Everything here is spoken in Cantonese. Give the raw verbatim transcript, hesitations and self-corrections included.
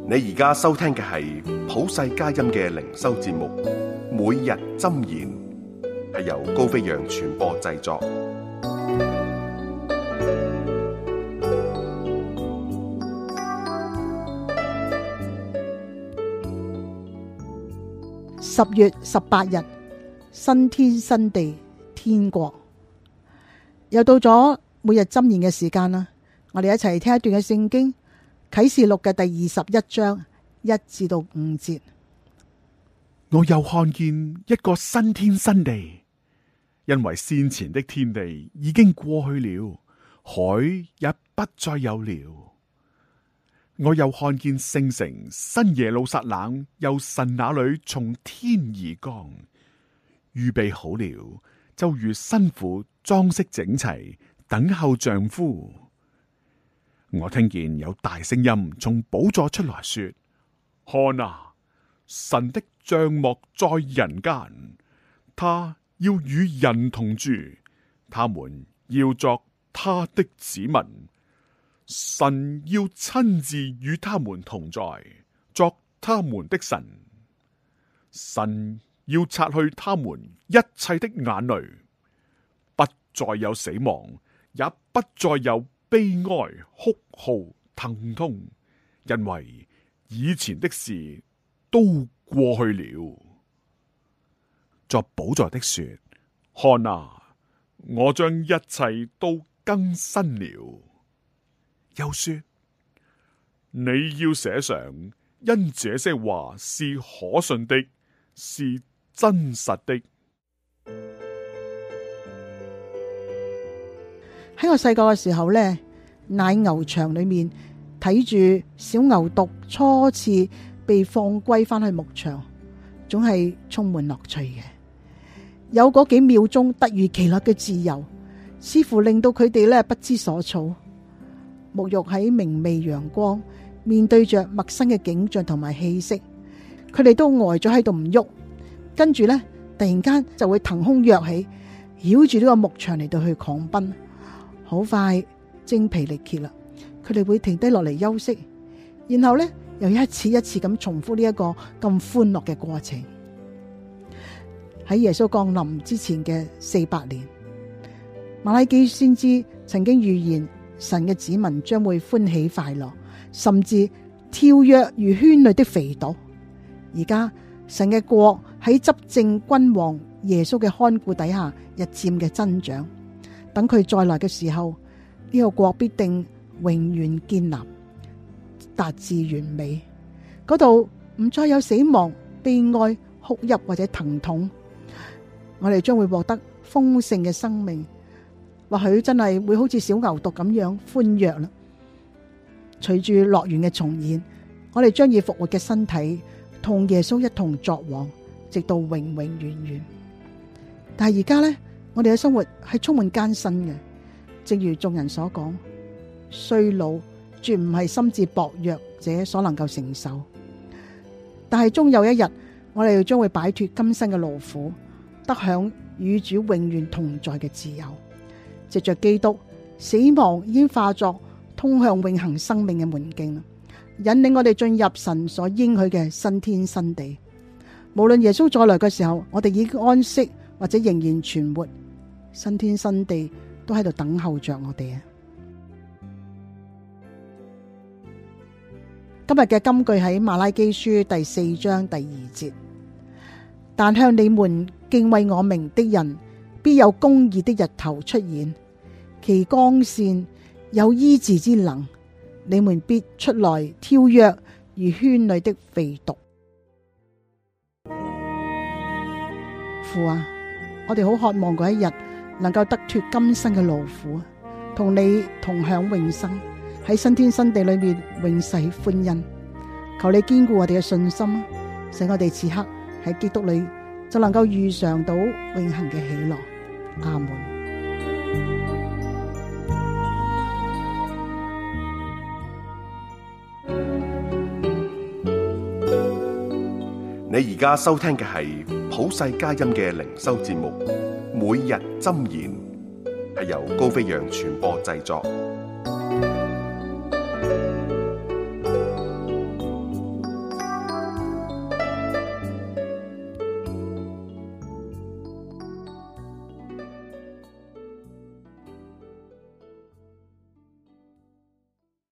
你而家收聽嘅係普世佳音嘅靈修節目，每日箴言，係由高飛揚傳播製作。 十月十八日，新天新地，天國又到咗每日箴言嘅時間啦。我哋一齊聽一段嘅聖經，啟示錄嘅第二十一章一至到五節。 我又看見一個新天新地，因為先前的天地已經過去了，海也不再有了。我又看見聖城新耶路撒冷由神那裏從天而降，預備好了，就如新婦裝飾整齊，等候丈夫。我聽見有大聲音從寶座出來說：看啊，神的帳幕在人間，他要與人同住，他們要作他的子民，神要親自與他們同在，作他們的神。神要擦去他們一切的眼淚，不再有死亡，也不再有悲哀、哭號、疼痛，因為以前的事都過去了。作寶座的說：看啊，我將一切都更新了。又說：你要寫上，因這些話是可信的，是真實的。 喺我細個嘅時候呢，奶牛場裏面睇住小牛犢初次被放歸翻去牧場，總係充滿樂趣嘅。有嗰幾秒鐘突如其來嘅自由，似乎令到佢哋呢不知所措。沐浴喺明媚陽光，面對着陌生嘅景象同埋氣息，佢哋都呆咗喺度唔喐。跟住呢，突然間就會騰空躍起，繞住呢個牧場嚟到去狂奔。好快精疲力竭啦，佢哋會停低落嚟休息，然後呢，又一次一次咁重複呢一個咁歡樂嘅過程。喺耶穌降臨之前嘅四百年，馬拉基先知曾經預言神嘅子民將會歡喜快樂，甚至跳躍如圈裏的肥犢。而家神嘅國喺執政君王耶穌嘅看顧底下日漸嘅增長。等佢再來嘅時候，呢個國必定永遠建立，達至完美。嗰度唔再有死亡、悲哀、哭泣或者疼痛，我哋將會獲得豐盛嘅生命。或許真係會好似小牛犢咁樣歡躍啦。隨住樂園嘅重現，我哋將以復活嘅身體同耶穌一同作王，直到永永遠遠。但係而家呢，我哋嘅生活係充滿艱辛嘅，正如眾人所講，衰老絕唔係心智薄弱者所能夠承受。但係終有一日，我哋將會擺脫今生嘅勞苦，得享與主永遠同在嘅自由。藉着基督，死亡已經化作通向永恆生命嘅門徑，引領我哋進入神所應許嘅新天新地。無論耶穌再來嘅時候，我哋已經安息或者仍然存活，新天新地都喺度等候着我哋啊！今日嘅金句喺馬拉基書第四章第二節，但向你們敬畏我名的人，必有公義的日頭出現，其光線有醫治之能，你們必出來跳躍如圈裏的肥犢。父啊，我哋好渴望嗰一日能夠得脫今生嘅勞苦，同你同享永生，喺新天新地裏面永世歡欣。求你堅固我哋嘅信心，使我哋此刻喺基督裏就能夠預嘗到永恆嘅喜樂。阿門。 你而家收聽嘅係普世佳音嘅靈修節目，每日箴言，係由高飛揚傳播製作。